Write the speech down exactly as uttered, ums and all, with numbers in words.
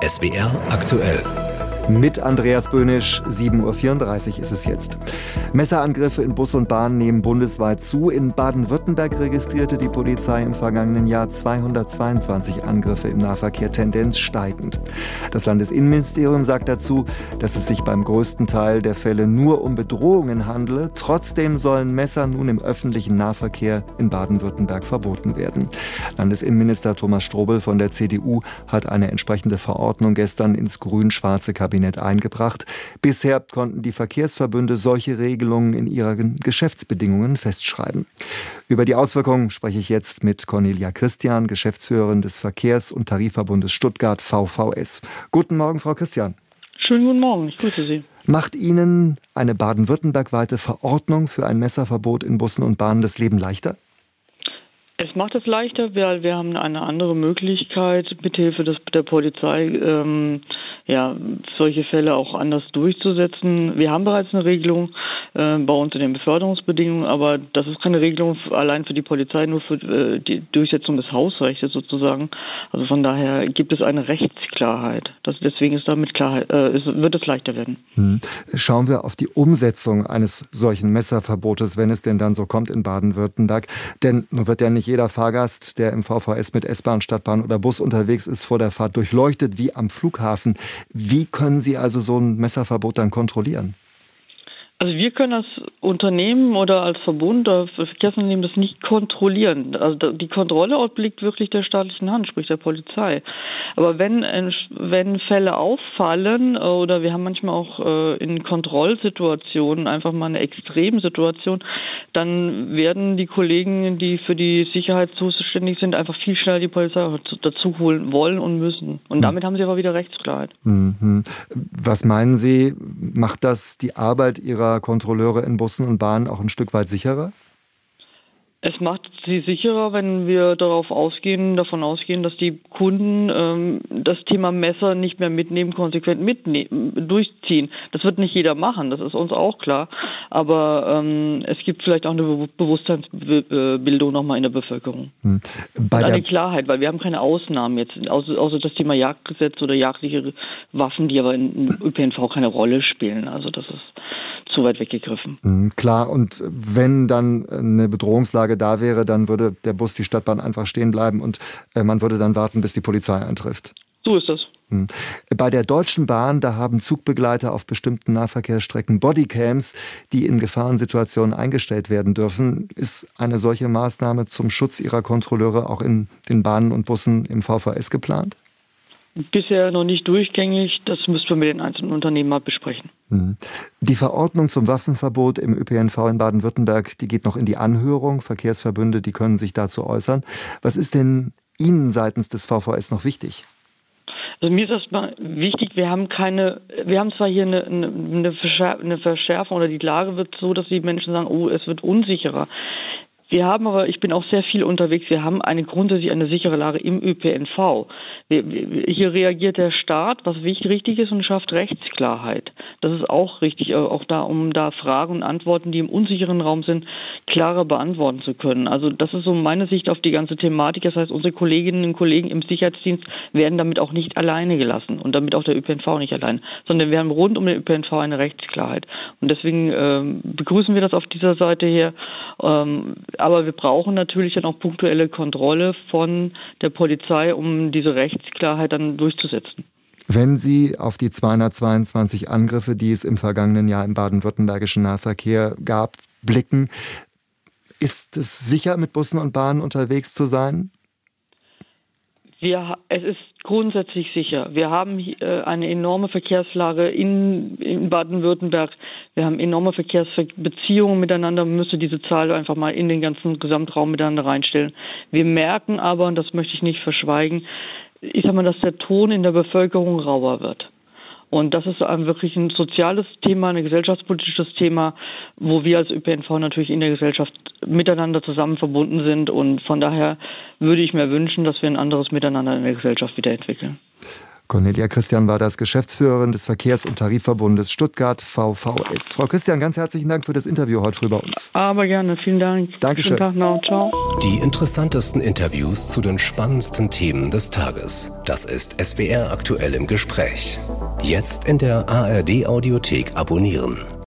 S W R aktuell. Mit Andreas Böhnisch, sieben Uhr vierunddreißig ist es jetzt. Messerangriffe in Bus und Bahn nehmen bundesweit zu. In Baden-Württemberg registrierte die Polizei im vergangenen Jahr zweihundertzweiundzwanzig Angriffe im Nahverkehr, Tendenz steigend. Das Landesinnenministerium sagt dazu, dass es sich beim größten Teil der Fälle nur um Bedrohungen handele. Trotzdem sollen Messer nun im öffentlichen Nahverkehr in Baden-Württemberg verboten werden. Landesinnenminister Thomas Strobel von der C D U hat eine entsprechende Verordnung gestern ins grün-schwarze Kabinett eingebracht. Bisher konnten die Verkehrsverbünde solche Regelungen in ihren Geschäftsbedingungen festschreiben. Über die Auswirkungen spreche ich jetzt mit Cornelia Christian, Geschäftsführerin des Verkehrs- und Tarifverbundes Stuttgart V V S. Guten Morgen, Frau Christian. Schönen guten Morgen, ich grüße Sie. Macht Ihnen eine baden-württembergweite Verordnung für ein Messerverbot in Bussen und Bahnen das Leben leichter? Es macht es leichter, weil wir haben eine andere Möglichkeit, mithilfe des, der Polizei ähm, ja, solche Fälle auch anders durchzusetzen. Wir haben bereits eine Regelung äh, bei uns in den Beförderungsbedingungen, aber das ist keine Regelung allein für die Polizei, nur für äh, die Durchsetzung des Hausrechts sozusagen. Also von daher gibt es eine Rechtsklarheit. Das, deswegen ist damit Klarheit, äh, ist, wird es leichter werden. Hm. Schauen wir auf die Umsetzung eines solchen Messerverbotes, wenn es denn dann so kommt in Baden-Württemberg. Denn nun wird ja nicht jeder Fahrgast, der im V V S mit S-Bahn, Stadtbahn oder Bus unterwegs ist, vor der Fahrt durchleuchtet wie am Flughafen. Wie können Sie also so ein Messerverbot dann kontrollieren? Also wir können als Unternehmen oder als Verbund oder Verkehrsunternehmen das nicht kontrollieren. Also die Kontrolle obliegt wirklich der staatlichen Hand, sprich der Polizei. Aber wenn wenn Fälle auffallen oder wir haben manchmal auch in Kontrollsituationen einfach mal eine Extremsituation, dann werden die Kollegen, die für die Sicherheit zuständig sind, einfach viel schneller die Polizei dazu holen wollen und müssen. Und damit haben sie aber wieder Rechtsklarheit. Mhm. Was meinen Sie, macht das die Arbeit Ihrer Kontrolleure in Bussen und Bahnen auch ein Stück weit sicherer? Es macht sie sicherer, wenn wir darauf ausgehen, davon ausgehen, dass die Kunden ähm, das Thema Messer nicht mehr mitnehmen, konsequent mitnehmen, durchziehen. Das wird nicht jeder machen, das ist uns auch klar. Aber ähm, es gibt vielleicht auch eine Be- Bewusstseinsbildung nochmal in der Bevölkerung. Hm. Bei der eine Klarheit, weil wir haben keine Ausnahmen jetzt, außer, außer das Thema Jagdgesetz oder jagdliche Waffen, die aber in Ö P N V keine Rolle spielen. Also das ist zu weit weggegriffen. Hm, klar, und wenn dann eine Bedrohungslage da wäre, dann würde der Bus, die Stadtbahn einfach stehen bleiben und äh, man würde dann warten, bis die Polizei eintrifft. So ist das. Hm. Bei der Deutschen Bahn, da haben Zugbegleiter auf bestimmten Nahverkehrsstrecken Bodycams, die in Gefahrensituationen eingestellt werden dürfen. Ist eine solche Maßnahme zum Schutz ihrer Kontrolleure auch in den Bahnen und Bussen im V V S geplant? Bisher noch nicht durchgängig, das müssten wir mit den einzelnen Unternehmen mal besprechen. Die Verordnung zum Waffenverbot im Ö P N V in Baden-Württemberg, die geht noch in die Anhörung. Verkehrsverbünde, die können sich dazu äußern. Was ist denn Ihnen seitens des V V S noch wichtig? Also mir ist erstmal wichtig, wir haben keine, wir haben zwar hier eine, eine, eine Verschärfung oder die Lage wird so, dass die Menschen sagen, oh, es wird unsicherer. Wir haben aber, ich bin auch sehr viel unterwegs, wir haben eine grundsätzlich eine sichere Lage im Ö P N V. Wir, hier reagiert der Staat, was wichtig, richtig ist, und schafft Rechtsklarheit. Das ist auch richtig, auch da, um da Fragen und Antworten, die im unsicheren Raum sind, klarer beantworten zu können. Also das ist so meine Sicht auf die ganze Thematik. Das heißt, unsere Kolleginnen und Kollegen im Sicherheitsdienst werden damit auch nicht alleine gelassen und damit auch der Ö P N V nicht allein, sondern wir haben rund um den Ö P N V eine Rechtsklarheit. Und deswegen ähm, begrüßen wir das auf dieser Seite her. Ähm, Aber wir brauchen natürlich dann auch punktuelle Kontrolle von der Polizei, um diese Rechtsklarheit dann durchzusetzen. Wenn Sie auf die zweihundertzweiundzwanzig Angriffe, die es im vergangenen Jahr im baden-württembergischen Nahverkehr gab, blicken, ist es sicher, mit Bussen und Bahnen unterwegs zu sein? Wir, es ist grundsätzlich sicher. Wir haben äh, eine enorme Verkehrslage in, in Baden-Württemberg. Wir haben enorme Verkehrsbeziehungen miteinander. Man müsste diese Zahl einfach mal in den ganzen Gesamtraum miteinander reinstellen. Wir merken aber, und das möchte ich nicht verschweigen, ich sag mal, dass der Ton in der Bevölkerung rauer wird. Und das ist ein wirklich ein soziales Thema, ein gesellschaftspolitisches Thema, wo wir als Ö P N V natürlich in der Gesellschaft miteinander zusammen verbunden sind. Und von daher würde ich mir wünschen, dass wir ein anderes Miteinander in der Gesellschaft wiederentwickeln. Cornelia Christian war das, Geschäftsführerin des Verkehrs- und Tarifverbundes Stuttgart V V S. Frau Christian, ganz herzlichen Dank für das Interview heute früh bei uns. Aber gerne, vielen Dank. Dankeschön. Schönen Tag noch, ciao. Die interessantesten Interviews zu den spannendsten Themen des Tages. Das ist S W R aktuell im Gespräch. Jetzt in der A R D Audiothek abonnieren.